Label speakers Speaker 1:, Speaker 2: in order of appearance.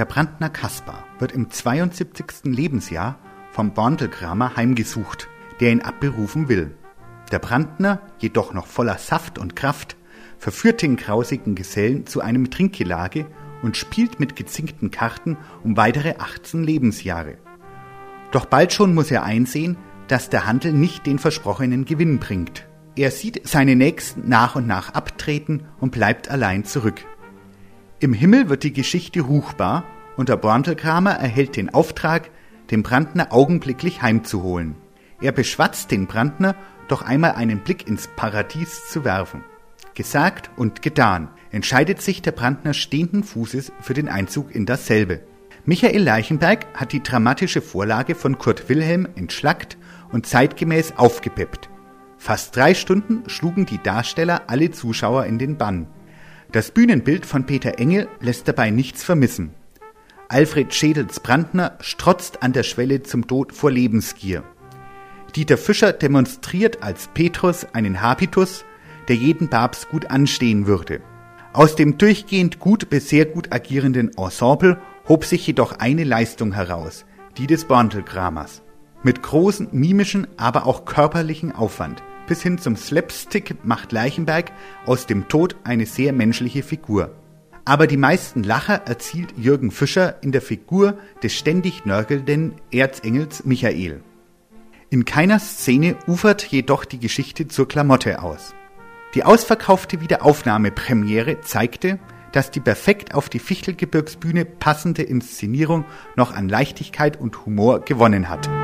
Speaker 1: Der Brandner Kaspar wird im 72. Lebensjahr vom Borntelkramer heimgesucht, der ihn abberufen will. Der Brandner, jedoch noch voller Saft und Kraft, verführt den grausigen Gesellen zu einem Trinkgelage und spielt mit gezinkten Karten um weitere 18 Lebensjahre. Doch bald schon muss er einsehen, dass der Handel nicht den versprochenen Gewinn bringt. Er sieht seine Nächsten nach und nach abtreten und bleibt allein zurück. Im Himmel wird die Geschichte ruchbar und der Borntelkramer erhält den Auftrag, den Brandner augenblicklich heimzuholen. Er beschwatzt den Brandner, doch einmal einen Blick ins Paradies zu werfen. Gesagt und getan, entscheidet sich der Brandner stehenden Fußes für den Einzug in dasselbe. Michael Leichenberg hat die dramatische Vorlage von Kurt Wilhelm entschlackt und zeitgemäß aufgepeppt. Fast 3 Stunden schlugen die Darsteller alle Zuschauer in den Bann. Das Bühnenbild von Peter Engel lässt dabei nichts vermissen. Alfred Schädels Brandner strotzt an der Schwelle zum Tod vor Lebensgier. Dieter Fischer demonstriert als Petrus einen Habitus, der jeden Babs gut anstehen würde. Aus dem durchgehend gut bis sehr gut agierenden Ensemble hob sich jedoch eine Leistung heraus, die des Borntelkramers. Mit großem mimischen, aber auch körperlichen Aufwand bis hin zum Slapstick macht Leichenberg aus dem Tod eine sehr menschliche Figur. Aber die meisten Lacher erzielt Jürgen Fischer in der Figur des ständig nörgelnden Erzengels Michael. In keiner Szene ufert jedoch die Geschichte zur Klamotte aus. Die ausverkaufte Wiederaufnahmepremiere zeigte, dass die perfekt auf die Fichtelgebirgsbühne passende Inszenierung noch an Leichtigkeit und Humor gewonnen hat.